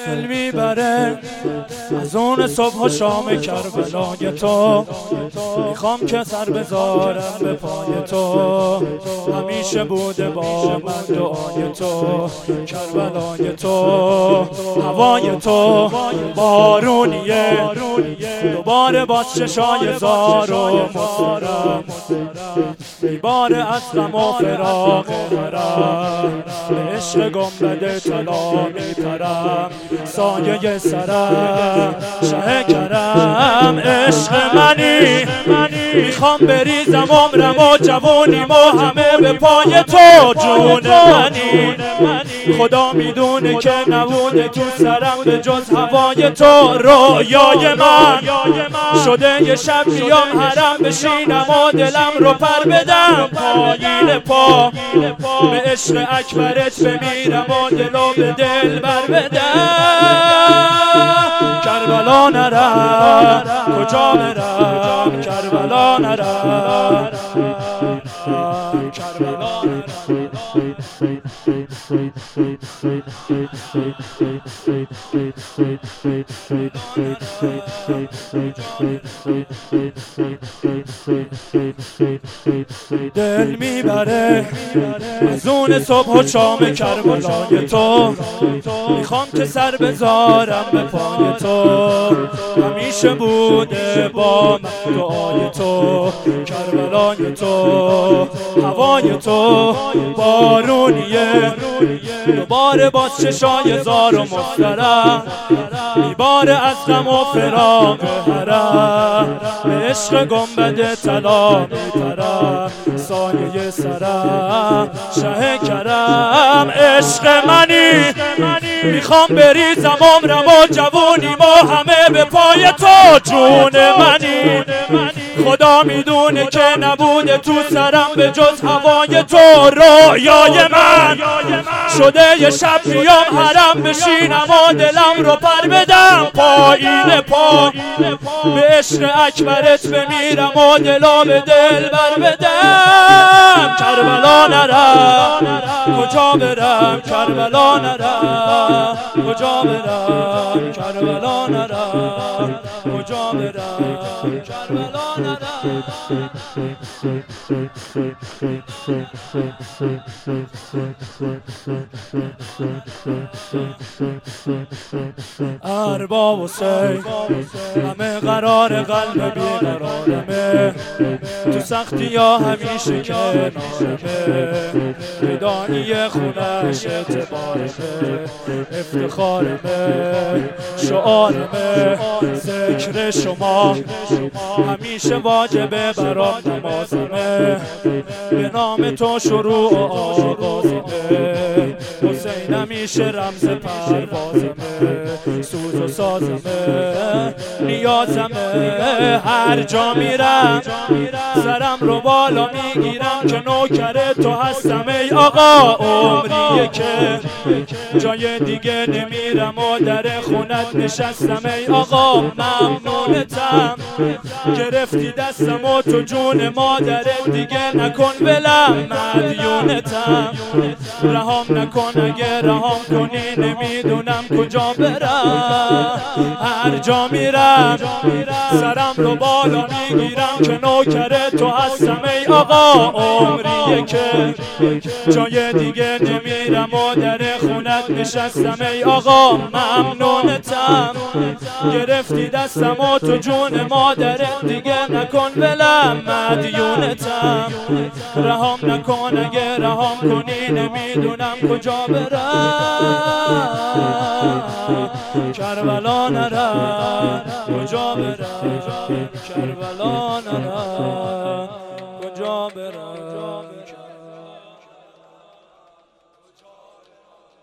دل میبره از اون صبح و شام کربلای تو، میخوام که سر بذارم به پای تو، همیشه بوده با من دعای تو، کربلای تو، هوای تو بارونیه، دوباره باز چشای زار و مصرم میباره از غم و فراق حرم، به عشق گنبد طلا میپرم، سایه سرم شه کرم، عشق منی میخوام بریزم عمرم و جوونیم و همه به پای تو، جون منی خدا میدونه که نبوده تو سرم به جز هوای تو، رویای من شده یه شب بیام حرم بشینم و دلم رو پر بدم پایین پا، به عشق اکبرت بمیرم و دلو به دل بر بدم، کربلا نرم کجا برم، کربلا نرم، کربلا نرم. دل میبره از اون صبح و شام کربلای تو، میخوام که سر بذارم به پای تو، همیشه بوده با من دعای تو، کربلای تو، هوای تو بارونیه، دوباره باز چشای زار و مسترم میباره از غم و فراق حرم، به عشق گنبد طلا میپرم، سایه سرم شه کرم، عشق منی میخوام بریزم عمرم و جوونیم و همه به پای تو، جون منی خدا میدونه که نبوده تو سرم به جز هوای تو، رویای من شده یه شب بیام حرم بشینم و دلم رو پر بدم پایین پا، به عشق اکبرت بمیرم و دلو به دل بر بدم، کربلا نرم کجا برم، کربلا نرم کجا برم، کربلا نرم کجا برم، کربلا نرم. ارباب و سید همه قرار قلب بیقرارمه، تو سختی یا همیشه کنارمه، فدایی خونش اعتبارمه، افتخارمه شعارمه، ذکر شما همیشه واجبه برام نمازمه، به نام تو شروع و آغازمه، حسین همیشه رمز پروازمه، سوز و سازمه نیازمه، هر جا میرم سرم رو بالا میگیرم که نوکر تو هستم ای آقا، عمریه که جای دیگه نمیرم و در خونت نشستم ای آقا، ممنونتم گرفتی دستم و تو جون مادرت دیگه نکن ولم، مدیونتم رهام نکن اگه رهام کنی نمیدونم کجا برم، هر جا میرم سرم رو بالا میگیرم که نوکر تو هستم ای آقا، عمریه که جای دیگه نمیرم و در خونت نشستم ای آقا، ممنونتم گرفتی دستم و تو جون مادرت دیگه نکن ولم، مدیونتم رهام نکن اگه رهام کنی نمیدونم کجا برم، کربلا نرم کجا برم، کربلا نرم.